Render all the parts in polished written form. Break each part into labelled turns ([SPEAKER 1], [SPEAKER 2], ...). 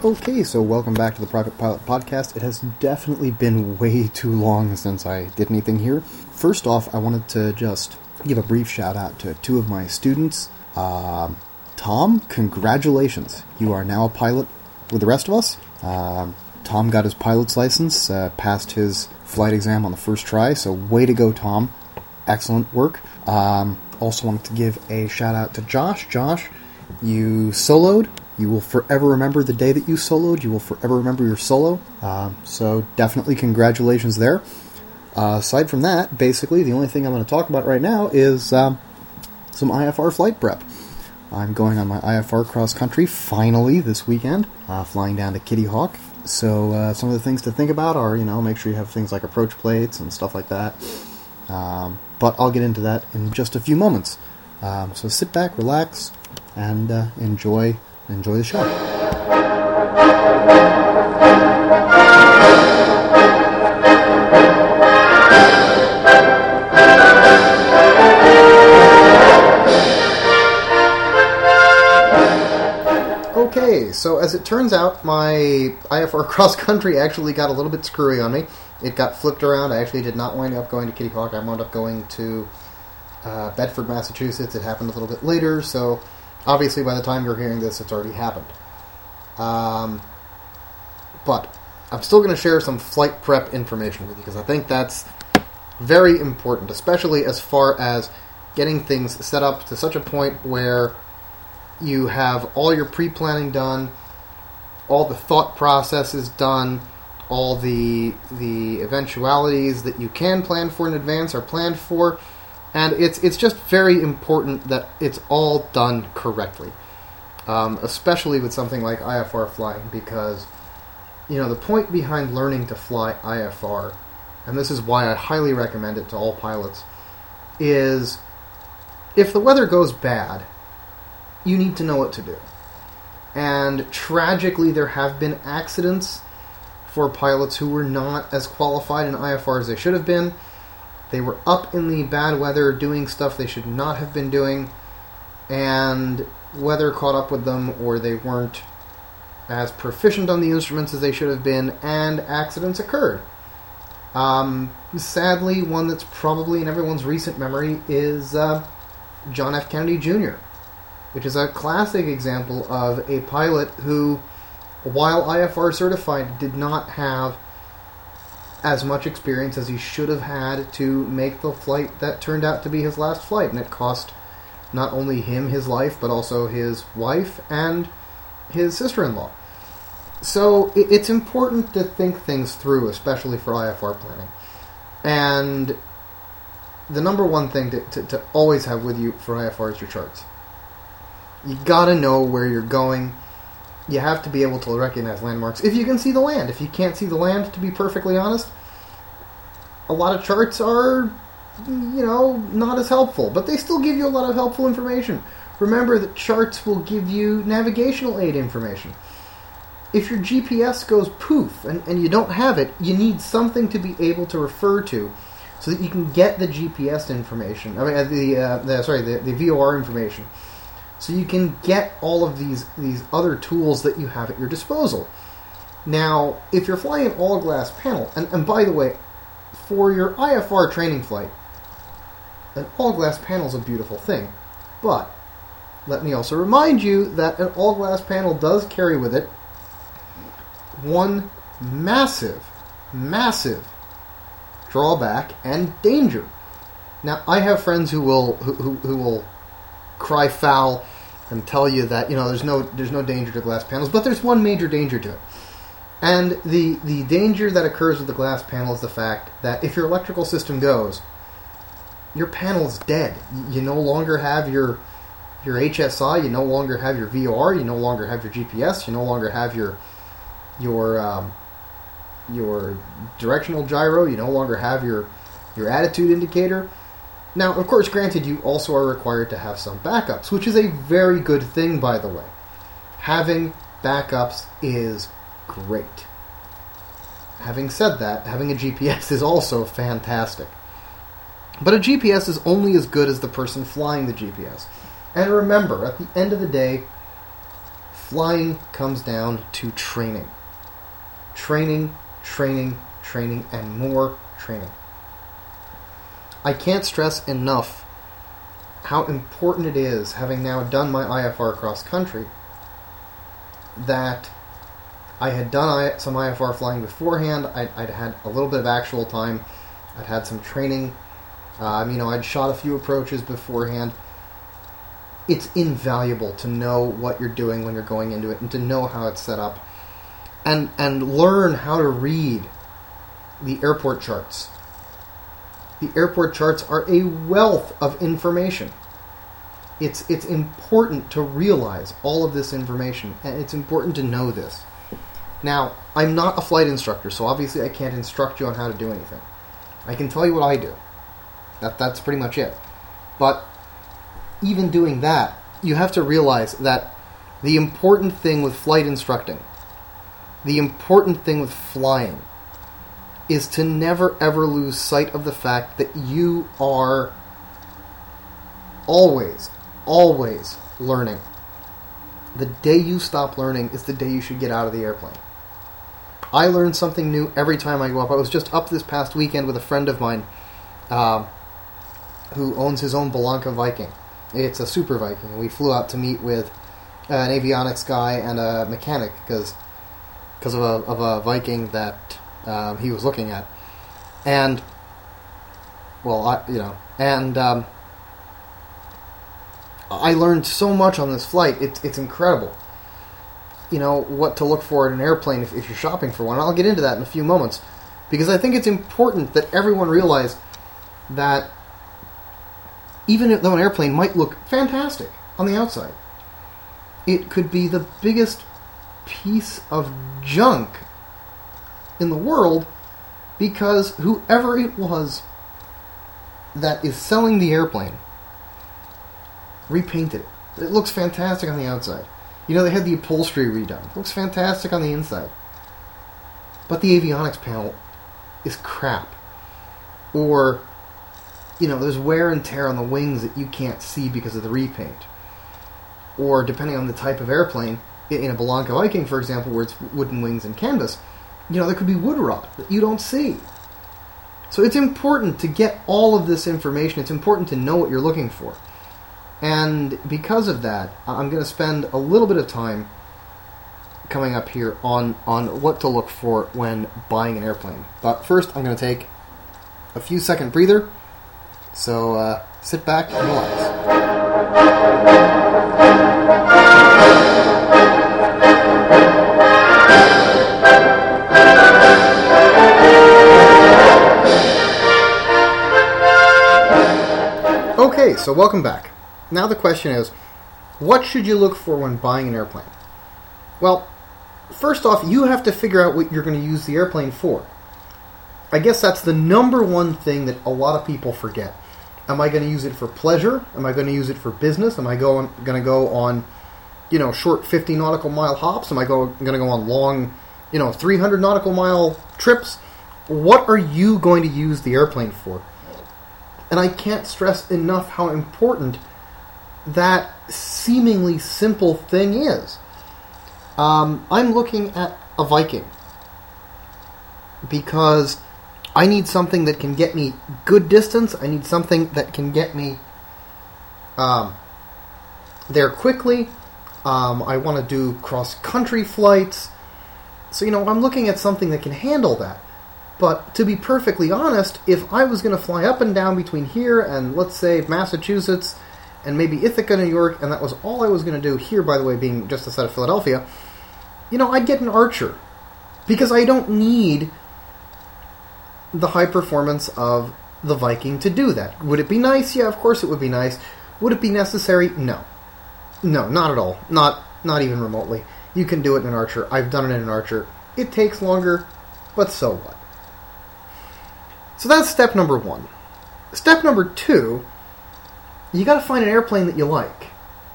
[SPEAKER 1] Okay, so welcome back to the Private Pilot Podcast. It has definitely been way too long since I did anything here. First off, I wanted to just give a brief shout out to two of my students. Tom, congratulations. You are now a pilot with the rest of us. Tom got his pilot's license, passed his flight exam on the first try, so way to go, Tom. Excellent work. Also wanted to give a shout out to Josh. Josh, you soloed. You will forever remember the day that you soloed. You will forever remember your solo. So definitely congratulations there. Aside from that, basically the only thing I'm going to talk about right now is some IFR flight prep. I'm going on my IFR cross country finally this weekend, flying down to Kitty Hawk. So some of the things to think about are, make sure you have things like approach plates and stuff like that. But I'll get into that in just a few moments. So sit back, relax, and enjoy the show. Okay, so as it turns out, my IFR cross-country actually got a little bit screwy on me. It got flipped around. I actually did not wind up going to Kitty Hawk. I wound up going to Bedford, Massachusetts. It happened a little bit later, so obviously by the time you're hearing this, it's already happened. But I'm still going to share some flight prep information with you, because I think that's very important, especially as far as getting things set up to such a point where you have all your pre-planning done, all the thought processes done, all the eventualities that you can plan for in advance are planned for, and it's just very important that it's all done correctly, especially with something like IFR flying, because the point behind learning to fly IFR, and this is why I highly recommend it to all pilots, is if the weather goes bad, you need to know what to do. And tragically, there have been accidents for pilots who were not as qualified in IFR as they should have been. They were up in the bad weather doing stuff they should not have been doing, and weather caught up with them, or they weren't as proficient on the instruments as they should have been, and accidents occurred. Sadly, one that's probably in everyone's recent memory is John F. Kennedy Jr., which is a classic example of a pilot who, while IFR certified, did not have as much experience as he should have had to make the flight that turned out to be his last flight, and it cost not only him his life, but also his wife and his sister-in-law. So it's important to think things through, especially for IFR planning. And the number one thing to always have with you for IFR is your charts. You gotta know where you're going. You have to be able to recognize landmarks if you can see the land. If you can't see the land, to be perfectly honest, a lot of charts are, not as helpful, but they still give you a lot of helpful information. Remember that charts will give you navigational aid information. If your GPS goes poof and you don't have it, you need something to be able to refer to so that you can get the GPS information. I mean, the VOR information. So you can get all of these other tools that you have at your disposal. Now, if you're flying an all-glass panel, and by the way, for your IFR training flight, an all-glass panel is a beautiful thing. But let me also remind you that an all-glass panel does carry with it one massive drawback and danger. Now, I have friends who will cry foul and tell you that there's no danger to glass panels, but there's one major danger to it. And the danger that occurs with the glass panel is the fact that if your electrical system goes, your panel is dead. You no longer have your HSI, you no longer have your VOR, you no longer have your GPS, you no longer have your directional gyro, you no longer have your attitude indicator. Now, of course, granted, you also are required to have some backups, which is a very good thing, by the way. Having backups is great. Having said that, having a GPS is also fantastic. But a GPS is only as good as the person flying the GPS. And remember, at the end of the day, Flying comes down to training. Training, training, training, and more training. I can't stress enough how important it is, having now done my IFR cross country, that I had done some IFR flying beforehand. I'd had a little bit of actual time. I'd had some training. I'd shot a few approaches beforehand. It's invaluable to know what you're doing when you're going into it and to know how it's set up and learn how to read the airport charts. The airport charts are a wealth of information. It's important to realize all of this information, and it's important to know this. Now, I'm not a flight instructor, so obviously I can't instruct you on how to do anything. I can tell you what I do. That's pretty much it. But even doing that, you have to realize that the important thing with flight instructing, the important thing with flying, is to never ever lose sight of the fact that you are always learning. The day you stop learning is the day you should get out of the airplane. I learn something new every time I go up. I was just up this past weekend with a friend of mine who owns his own Belanca Viking. It's a Super Viking. We flew out to meet with an avionics guy and a mechanic because of a Viking that he was looking at. And, I learned so much on this flight. It's incredible. What to look for in an airplane if you're shopping for one. I'll get into that in a few moments, because I think it's important that everyone realize that even though an airplane might look fantastic on the outside, it could be the biggest piece of junk in the world, because whoever it was that is selling the airplane repainted it. It looks fantastic on the outside. They had the upholstery redone. It looks fantastic on the inside. But the avionics panel is crap. Or, there's wear and tear on the wings that you can't see because of the repaint. Or, depending on the type of airplane, in a Belanca Viking, for example, where it's wooden wings and canvas, there could be wood rot that you don't see. So it's important to get all of this information. It's important to know what you're looking for. And because of that, I'm going to spend a little bit of time coming up here on what to look for when buying an airplane. But first, I'm going to take a few second breather. So sit back and relax. Okay, so welcome back. Now the question is, what should you look for when buying an airplane? Well, first off, you have to figure out what you're going to use the airplane for. I guess that's the number one thing that a lot of people forget. Am I going to use it for pleasure? Am I going to use it for business? Am I going to go on, short 50 nautical mile hops? Am I going to go on long, 300 nautical mile trips? What are you going to use the airplane for? And I can't stress enough how important that seemingly simple thing is. I'm looking at a Viking because I need something that can get me good distance. I need something that can get me there quickly. I want to do cross-country flights. So, I'm looking at something that can handle that. But to be perfectly honest, if I was going to fly up and down between here and, let's say, Massachusetts and maybe Ithaca, New York, and that was all I was going to do, here, by the way, being just outside of Philadelphia, I'd get an Archer. Because I don't need the high performance of the Viking to do that. Would it be nice? Yeah, of course it would be nice. Would it be necessary? No. No, not at all. Not even remotely. You can do it in an Archer. I've done it in an Archer. It takes longer, but so what? So that's step number one. Step number two, you got to find an airplane that you like.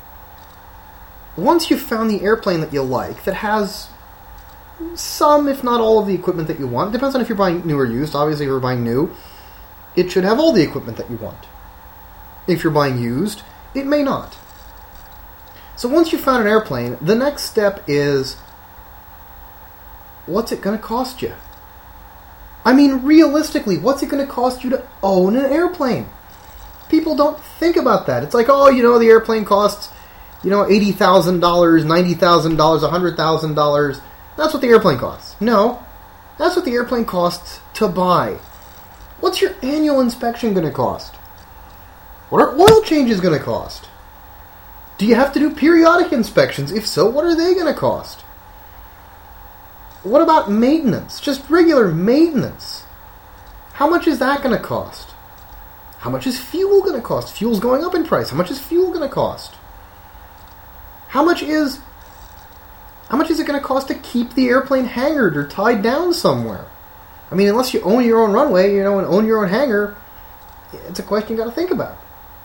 [SPEAKER 1] Once you've found the airplane that you like, that has some, if not all, of the equipment that you want, depends on if you're buying new or used. Obviously, if you're buying new, it should have all the equipment that you want. If you're buying used, it may not. So once you found an airplane, the next step is, what's it going to cost you? I mean, realistically, what's it going to cost you to own an airplane? People don't think about that. It's like, oh, the airplane costs, $80,000, $90,000, $100,000. That's what the airplane costs. No, that's what the airplane costs to buy. What's your annual inspection going to cost? What are oil changes going to cost? Do you have to do periodic inspections? If so, what are they going to cost? What about maintenance? Just regular maintenance. How much is that going to cost? How much is fuel going to cost? Fuel's going up in price. How much is fuel going to cost? How much is it going to cost to keep the airplane hangared or tied down somewhere? I mean, unless you own your own runway, and own your own hangar, it's a question you got to think about.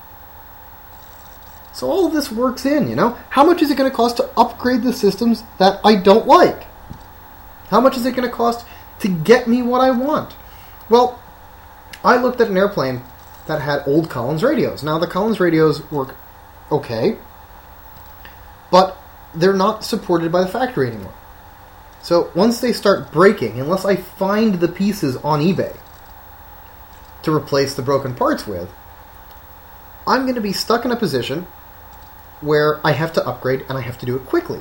[SPEAKER 1] So all of this works in, How much is it going to cost to upgrade the systems that I don't like? How much is it going to cost to get me what I want? Well, I looked at an airplane that had old Collins radios. Now, the Collins radios work okay, but they're not supported by the factory anymore. So once they start breaking, unless I find the pieces on eBay to replace the broken parts with, I'm going to be stuck in a position where I have to upgrade and I have to do it quickly.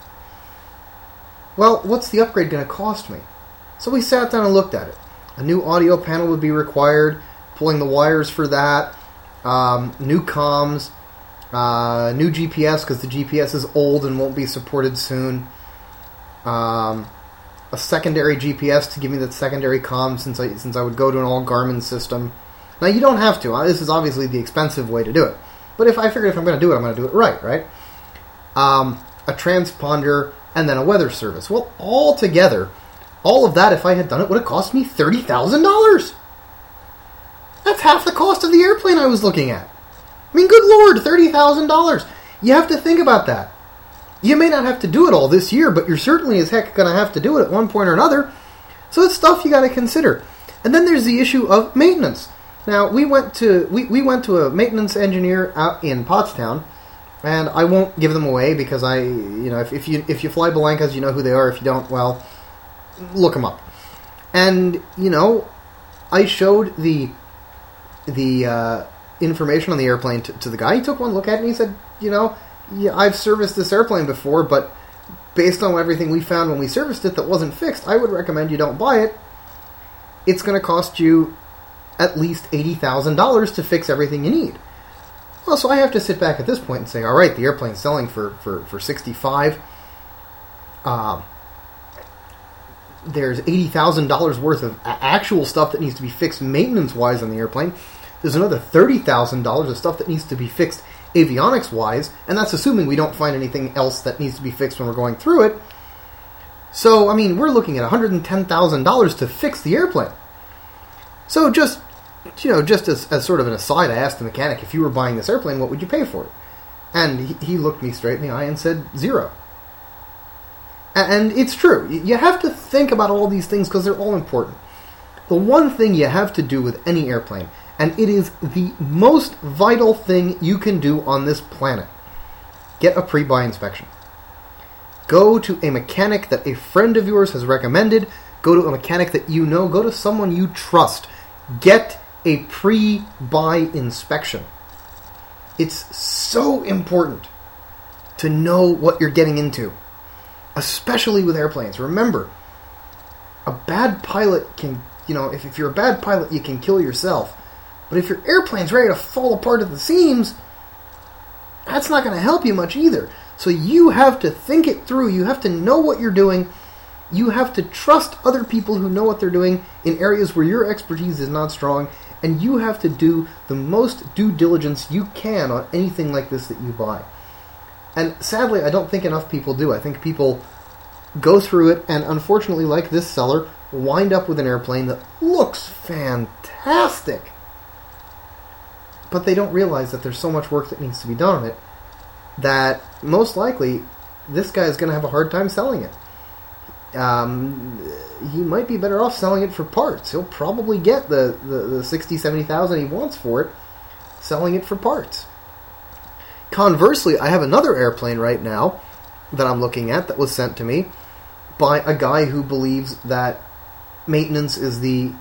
[SPEAKER 1] Well, what's the upgrade going to cost me? So we sat down and looked at it. A new audio panel would be required, pulling the wires for that, new comms, new GPS because the GPS is old and won't be supported soon, a secondary GPS to give me that secondary comm since I would go to an all Garmin system. Now you don't have to. This is obviously the expensive way to do it. But if I'm going to do it, I'm going to do it right? A transponder and then a weather service. Well, all together, all of that, if I had done it, would have cost me $30,000. That's half the cost of the airplane I was looking at. I mean, good Lord, $30,000. You have to think about that. You may not have to do it all this year, but you're certainly as heck going to have to do it at one point or another. So it's stuff you got to consider. And then there's the issue of maintenance. Now, we went to a maintenance engineer out in Pottstown, and I won't give them away because if you fly Belencas, you know who they are. If you don't, well, look them up. And I showed the information on the airplane to the guy. He took one look at it and he said, I've serviced this airplane before, but based on everything we found when we serviced it that wasn't fixed, I would recommend you don't buy it. It's going to cost you at least $80,000 to fix everything you need. Well, so I have to sit back at this point and say, all right, the airplane's selling for $65,000. There's $80,000 worth of actual stuff that needs to be fixed maintenance-wise on the airplane. There's another $30,000 of stuff that needs to be fixed avionics-wise, and that's assuming we don't find anything else that needs to be fixed when we're going through it. So, I mean, we're looking at $110,000 to fix the airplane. So just as sort of an aside, I asked the mechanic, if you were buying this airplane, what would you pay for it? And he looked me straight in the eye and said, $0. And it's true. You have to think about all these things because they're all important. The one thing you have to do with any airplane, and it is the most vital thing you can do on this planet, get a pre-buy inspection. Go to a mechanic that a friend of yours has recommended. Go to a mechanic that you know. Go to someone you trust. Get a pre-buy inspection. It's so important to know what you're getting into, especially with airplanes. Remember, a bad pilot can, if you're a bad pilot, you can kill yourself. But if your airplane's ready to fall apart at the seams, that's not going to help you much either. So you have to think it through. You have to know what you're doing. You have to trust other people who know what they're doing in areas where your expertise is not strong. And you have to do the most due diligence you can on anything like this that you buy. And sadly, I don't think enough people do. I think people go through it and, unfortunately, like this seller, wind up with an airplane that looks fantastic. But they don't realize that there's so much work that needs to be done on it that most likely this guy is going to have a hard time selling it. He might be better off selling it for parts. He'll probably get the $60,000, $70,000 he wants for it, selling it for parts. Conversely, I have another airplane right now that I'm looking at that was sent to me by a guy who believes that maintenance is the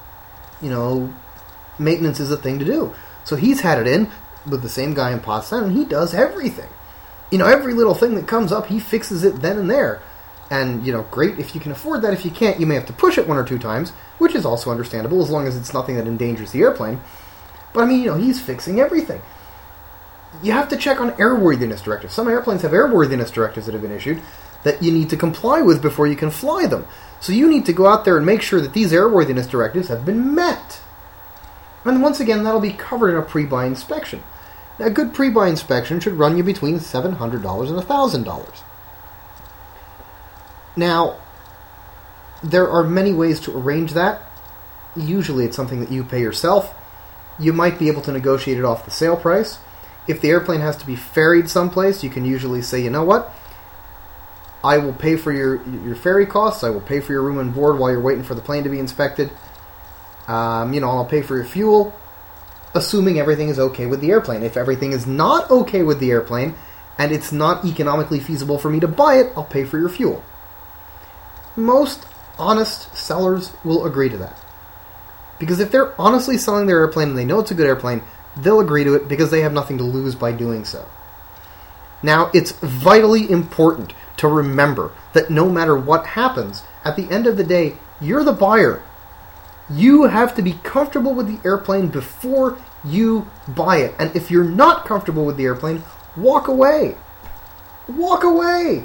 [SPEAKER 1] thing to do. So he's had it in with the same guy in Potsdam, and he does everything. Every little thing that comes up, he fixes it then and there. And, great if you can afford that. If you can't, you may have to push it one or two times, which is also understandable as long as it's nothing that endangers the airplane. But, he's fixing everything. You have to check on airworthiness directives. Some airplanes have airworthiness directives that have been issued that you need to comply with before you can fly them. So you need to go out there and make sure that these airworthiness directives have been met. And once again, that'll be covered in a pre-buy inspection. Now, a good pre-buy inspection should run you between $700 and $1,000. Now, there are many ways to arrange that. Usually it's something that you pay yourself. You might be able to negotiate it off the sale price. If the airplane has to be ferried someplace, you can usually say, you know what? I will pay for your ferry costs. I will pay for your room and board while you're waiting for the plane to be inspected. I'll pay for your fuel, assuming everything is okay with the airplane. If everything is not okay with the airplane, and it's not economically feasible for me to buy it, I'll pay for your fuel. Most honest sellers will agree to that. Because if they're honestly selling their airplane and they know it's a good airplane, they'll agree to it because they have nothing to lose by doing so. Now, it's vitally important to remember that no matter what happens, at the end of the day, you're the buyer. You have to be comfortable with the airplane before you buy it. And if you're not comfortable with the airplane, walk away. Walk away.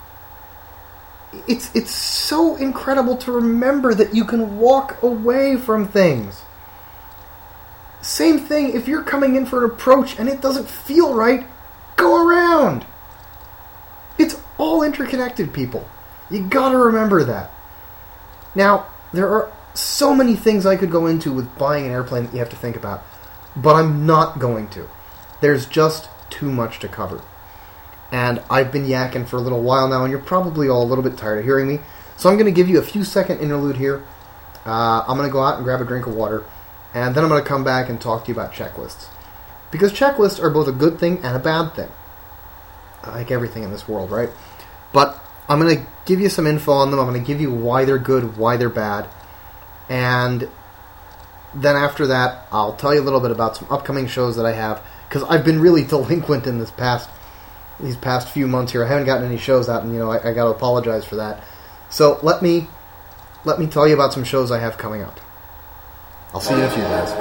[SPEAKER 1] It's so incredible to remember that you can walk away from things. Same thing, if you're coming in for an approach and it doesn't feel right, go around. It's all interconnected, people. You gotta remember that. Now, there are so many things I could go into with buying an airplane that you have to think about, but I'm not going to. There's just too much to cover. And I've been yakking for a little while now, and you're probably all a little bit tired of hearing me. So I'm going to give you a few second interlude here. I'm going to go out and grab a drink of water, and then I'm going to come back and talk to you about checklists. Because checklists are both a good thing and a bad thing. Like everything in this world, right? But I'm going to give you some info on them. I'm going to give you why they're good, why they're bad. And then after that, I'll tell you a little bit about some upcoming shows that I have. Because I've been really delinquent in these past few months here. I haven't gotten any shows out, and I got to apologize for that. So let me tell you about some shows I have coming up. I'll see you in a few, guys.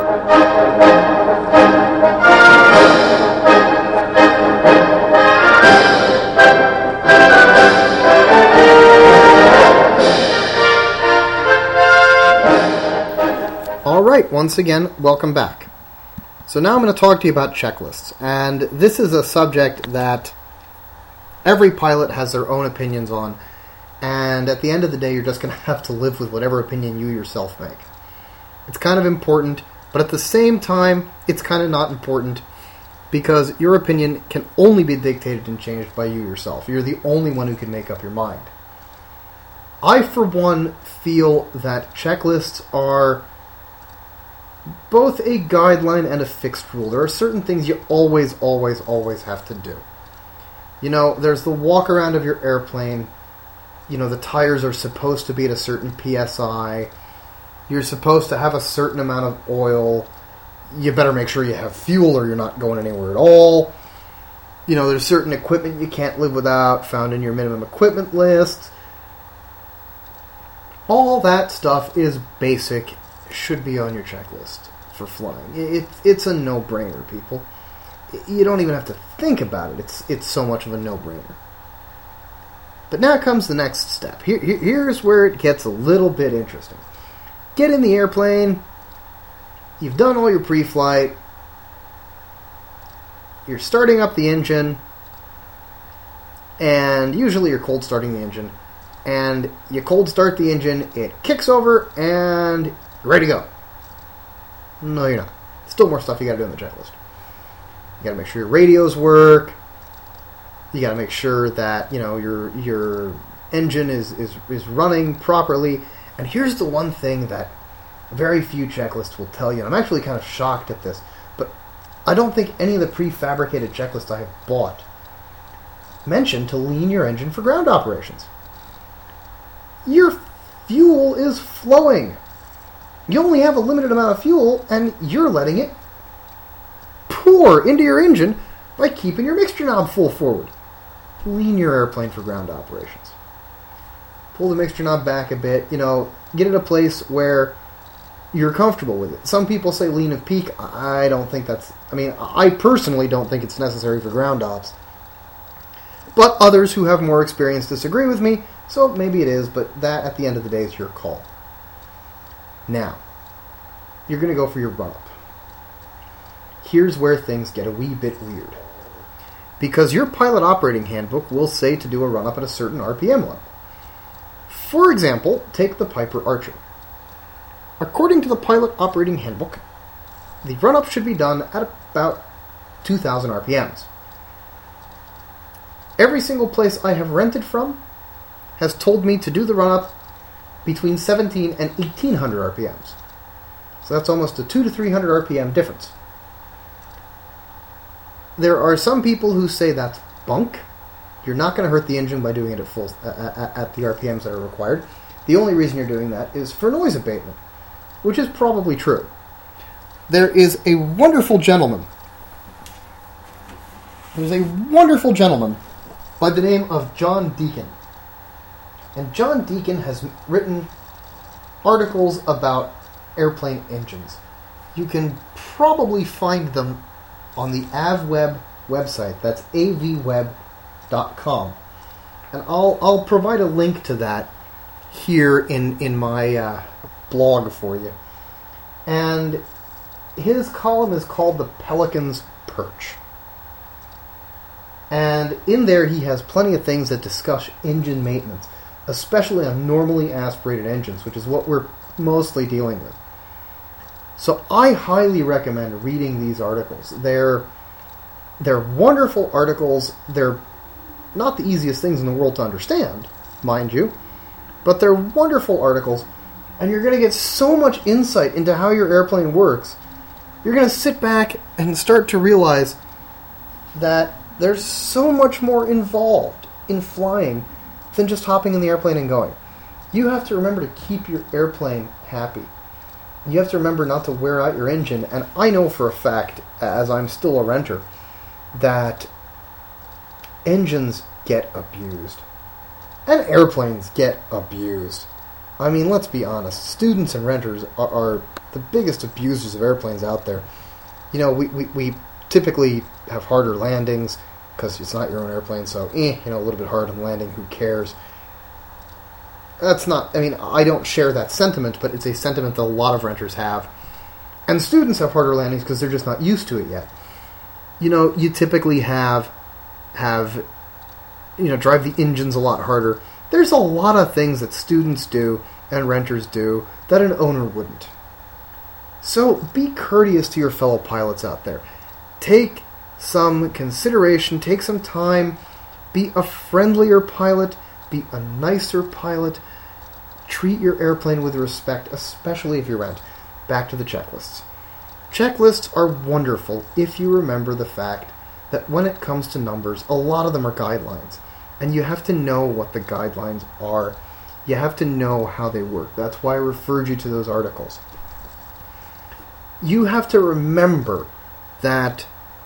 [SPEAKER 1] All right, once again, welcome back. So now I'm going to talk to you about checklists, and this is a subject that every pilot has their own opinions on, and at the end of the day, you're just going to have to live with whatever opinion you yourself make. It's kind of important, but at the same time, it's kind of not important, because your opinion can only be dictated and changed by you yourself. You're the only one who can make up your mind. I, for one, feel that checklists are both a guideline and a fixed rule. There are certain things you always have to do. There's the walk around of your airplane. The tires are supposed to be at a certain PSI. You're supposed to have a certain amount of oil. You better make sure you have fuel or you're not going anywhere at all. There's certain equipment you can't live without, found in your minimum equipment list. All that stuff is basic. Should be on your checklist for flying. It's a no-brainer, people. You don't even have to think about it. It's so much of a no-brainer. But now comes the next step. Here's where it gets a little bit interesting. Get in the airplane. You've done all your pre-flight. You're starting up the engine. And usually you're cold starting the engine. And you cold start the engine, it kicks over, and you're ready to go. No, you're not. Still more stuff you gotta do on the checklist. You gotta make sure your radios work. You gotta make sure that, your engine is running properly. And here's the one thing that very few checklists will tell you, and I'm actually kind of shocked at this, but I don't think any of the prefabricated checklists I have bought mention to lean your engine for ground operations. Your fuel is flowing. You only have a limited amount of fuel, and you're letting it pour into your engine by keeping your mixture knob full forward. Lean your airplane for ground operations. Pull the mixture knob back a bit, get it a place where you're comfortable with it. Some people say lean of peak. I personally don't think it's necessary for ground ops. But others who have more experience disagree with me, so maybe it is, but that, at the end of the day, is your call. Now, you're going to go for your run-up. Here's where things get a wee bit weird. Because your pilot operating handbook will say to do a run-up at a certain RPM level. For example, take the Piper Archer. According to the pilot operating handbook, the run-up should be done at about 2,000 RPMs. Every single place I have rented from has told me to do the run-up between 17 and 1,800 RPMs. So that's almost a 200 to 300 RPM difference. There are some people who say that's bunk. You're not going to hurt the engine by doing it at full at the RPMs that are required. The only reason you're doing that is for noise abatement, which is probably true. There is a wonderful gentleman. There's a wonderful gentleman by the name of John Deacon. And John Deacon has written articles about airplane engines. You can probably find them on the AvWeb website. That's avweb.com. And I'll provide a link to that here in my blog for you. And his column is called The Pelican's Perch. And in there he has plenty of things that discuss engine maintenance, especially on normally aspirated engines, which is what we're mostly dealing with. So I highly recommend reading these articles. They're wonderful articles. They're not the easiest things in the world to understand, mind you, but they're wonderful articles, and you're going to get so much insight into how your airplane works. You're going to sit back and start to realize that there's so much more involved in flying than just hopping in the airplane and going. You have to remember to keep your airplane happy. You have to remember not to wear out your engine, and I know for a fact, as I'm still a renter, that engines get abused. And airplanes get abused. I mean, let's be honest. Students and renters are the biggest abusers of airplanes out there. We typically have harder landings because it's not your own airplane, so a little bit hard on landing, who cares? That's not, I don't share that sentiment, but it's a sentiment that a lot of renters have. And students have harder landings because they're just not used to it yet. You typically drive the engines a lot harder. There's a lot of things that students do and renters do that an owner wouldn't. So be courteous to your fellow pilots out there. Take some consideration, take some time, be a friendlier pilot, be a nicer pilot, treat your airplane with respect, especially if you rent. Back to the checklists. Checklists are wonderful if you remember the fact that when it comes to numbers, a lot of them are guidelines. And you have to know what the guidelines are. You have to know how they work. That's why I referred you to those articles. You have to remember that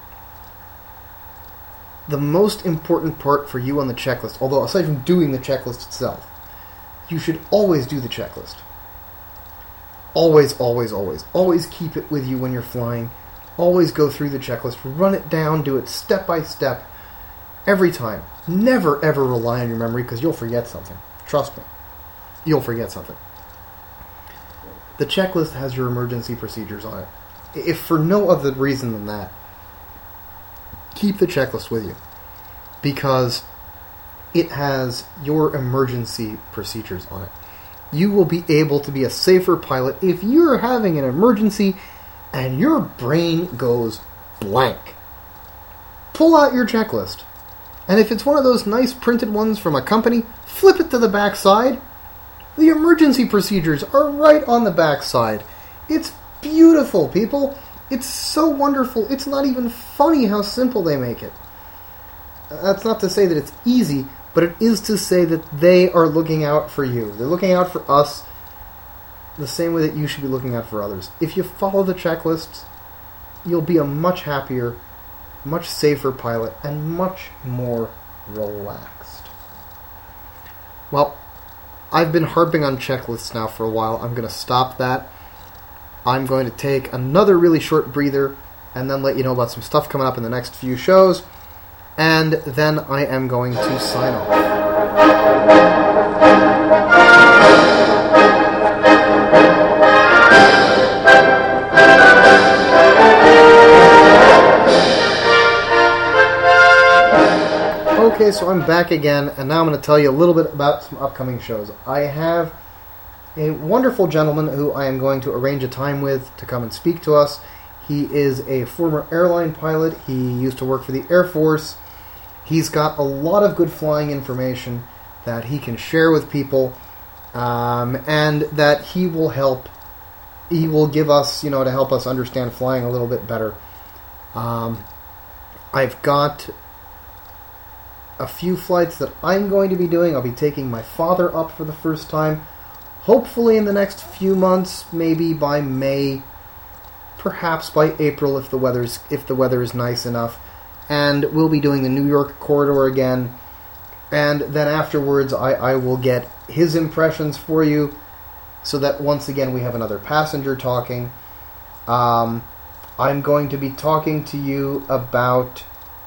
[SPEAKER 1] the most important part for you on the checklist, although aside from doing the checklist itself, you should always do the checklist. Always, always, always. Always keep it with you when you're flying. Always go through the checklist. Run it down. Do it step by step. Every time. Never, ever rely on your memory because you'll forget something. Trust me. You'll forget something. The checklist has your emergency procedures on it. If for no other reason than that, keep the checklist with you because it has your emergency procedures on it. You will be able to be a safer pilot if you're having an emergency and your brain goes blank. Pull out your checklist. And if it's one of those nice printed ones from a company, flip it to the back side. The emergency procedures are right on the back side. It's beautiful, people. It's so wonderful. It's not even funny how simple they make it. That's not to say that it's easy, but it is to say that they are looking out for you. They're looking out for us the same way that you should be looking out for others. If you follow the checklists, you'll be a much happier, much safer pilot, and much more relaxed. Well, I've been harping on checklists now for a while. I'm going to stop that. I'm going to take another really short breather and then let you know about some stuff coming up in the next few shows. And then I am going to sign off. Okay, so I'm back again, and now I'm going to tell you a little bit about some upcoming shows. I have a wonderful gentleman who I am going to arrange a time with to come and speak to us. He is a former airline pilot. He used to work for the Air Force. He's got a lot of good flying information that he can share with people, and that he will help. He will give us, to help us understand flying a little bit better. I've got a few flights that I'm going to be doing. I'll be taking my father up for the first time, hopefully in the next few months, maybe by May, perhaps by April if the weather is nice enough. And we'll be doing the New York corridor again. And then afterwards, I will get his impressions for you, so that once again we have another passenger talking. I'm going to be talking to you about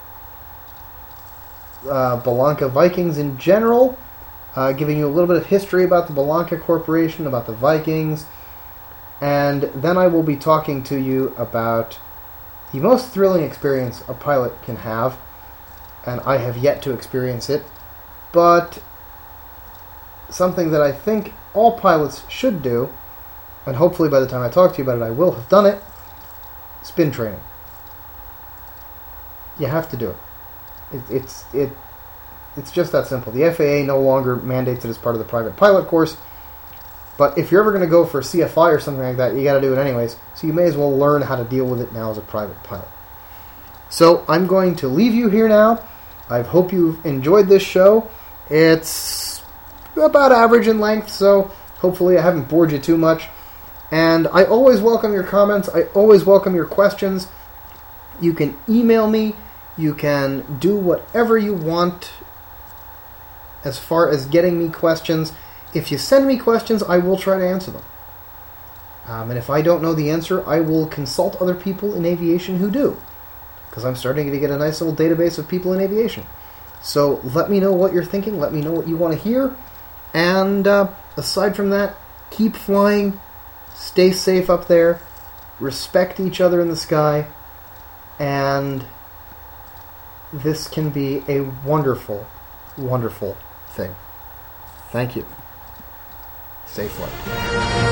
[SPEAKER 1] Bellanca Vikings in general, giving you a little bit of history about the Bellanca Corporation, about the Vikings, and then I will be talking to you about the most thrilling experience a pilot can have, and I have yet to experience it, but something that I think all pilots should do, and hopefully by the time I talk to you about it I will have done it: spin training. You have to do it. It's just that simple. The FAA no longer mandates it as part of the private pilot course, but if you're ever going to go for a CFI or something like that, you got to do it anyways, so you may as well learn how to deal with it now as a private pilot. So I'm going to leave you here now. I hope you've enjoyed this show. It's about average in length, so hopefully I haven't bored you too much. And I always welcome your comments. I always welcome your questions. You can email me. You can do whatever you want as far as getting me questions. If you send me questions, I will try to answer them. And if I don't know the answer, I will consult other people in aviation who do, because I'm starting to get a nice little database of people in aviation. So let me know what you're thinking. Let me know what you want to hear. And aside from that, keep flying. Stay safe up there. Respect each other in the sky. And this can be a wonderful, wonderful thing. Thank you. Safe flight.